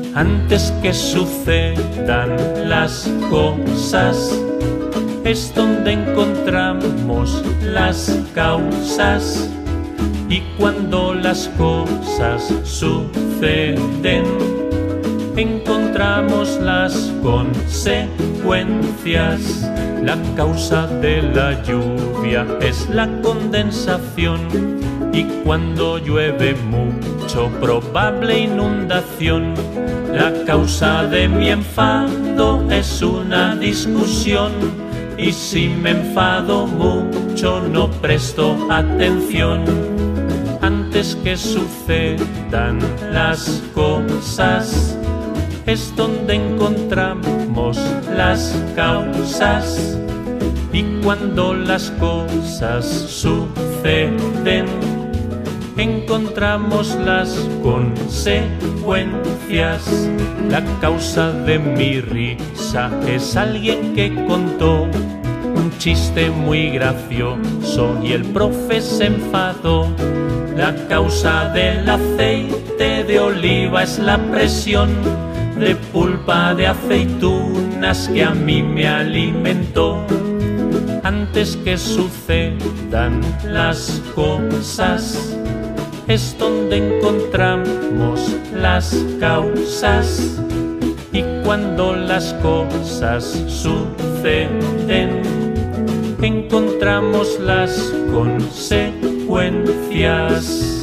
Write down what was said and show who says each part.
Speaker 1: Antes que sucedan las cosas es donde encontramos las causas, y cuando las cosas suceden encontramos las consecuencias. La causa de la lluvia es la condensación, y cuando llueve mucho, probable inundación. La causa de mi enfado es una discusión, y si me enfado mucho no presto atención. Antes que sucedan las cosas es donde encontramos las causas, y cuando las cosas suceden encontramos las consecuencias. La causa de mi risa es alguien que contó un chiste muy gracioso y el profe se enfadó. La causa del aceite de oliva es la presión de pulpa de aceitunas que a mí me alimentó. Antes que sucedan las cosas es donde encontramos las causas, y cuando las cosas suceden encontramos las consecuencias.